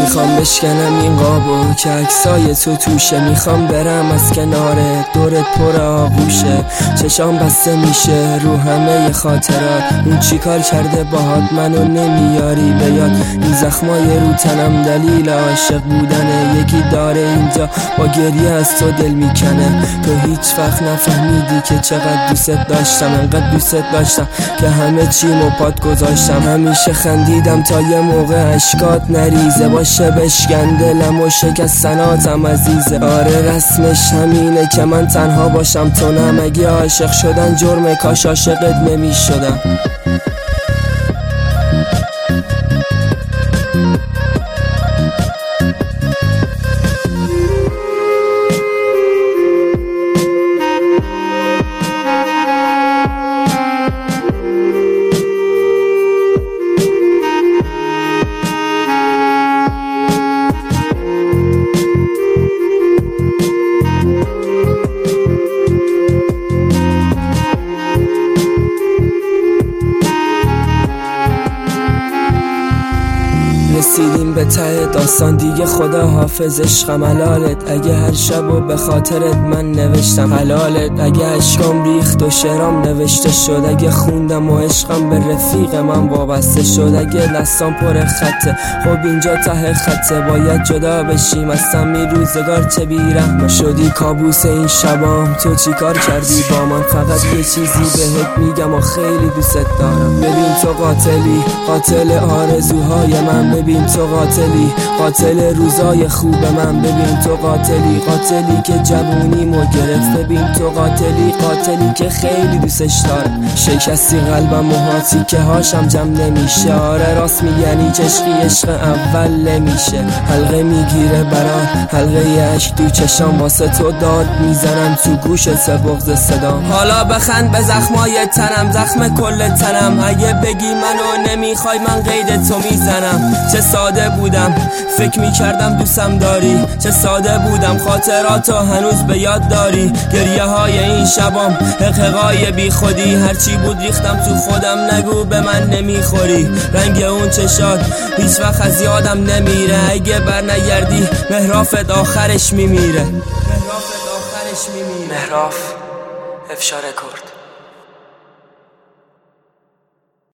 میخوام بشکنم این قابو که عکسای تو توشه، میخوام برم از کناره دورت پر آغوشه، چشام بسته میشه رو همه خاطرات. اون چی کار کرده باهات منو نمیاری بیاد؟ این زخمای رو تنم دلیل عاشق بودنه. یکی داره اینجا با گریه از تو دل میکنه. تو هیچ وقت نفهمیدی که چقدر دوست داشتم، انقدر دوست داشتم که همه چیمو پات گذاشتم. همیشه خندیدم تا یه موقع اشکات نریزه باشه، بشکن دلم و شکستناتم عزیزه. آره رسمش همینه که من تنها باشم تو نه. مگه عاشق شدن جرمه؟ کاش عاشقت نمیشدم. رسیدیم به ته داستان دیگه، خدا حافظ عشقم حلالت. اگه هر شب و به خاطرت من نوشتم حلالت. اگه عشقم ریخت و شعرام نوشته شد، اگه خوندم و عشقم به رفیق من وابسته شد، اگه دستام پر خطه خب اینجا ته خطه، باید جدا بشیم از سمی روزگار چه بیرحم شدی. کابوس این شبام تو چی کار کردی با من؟ فقط یه چیزی بهت میگم و خیلی دوست دارم. ببین تو قاتلی، قاتل آرزوهای من. ببین تو قاتلی، قاتل روزای خوب من. ببین تو قاتلی، قاتلی که جوونیمو گرفت. ببین تو قاتلی، قاتلی که خیلی دوستش دارم. شکستی قلبم و هاتی که هاشم جمع نمیشه. آره راست میگنی چشقی عشق اول نمیشه. حلقه میگیره برات، حلقه عشق تو چشام، واسه تو داد میزنم تو گوشت بغض صدام. حالا بخند به زخمای تنم، زخم کل تنم. اگه بگی منو نمیخوای من قید تو میزنم. چه ساده بودم فکر میکردم دوستم داری، چه ساده بودم خاطراتو هنوز به یاد داری. گریه های این شبام حقیقای بی خودی، هرچی بود ریختم تو خودم، نگو به من نمیخوری. رنگ اون چشات هیچ وقت از یادم نمیره. اگه بر نگردی مهرافت آخرش میمیره. مهراف افشار کرد.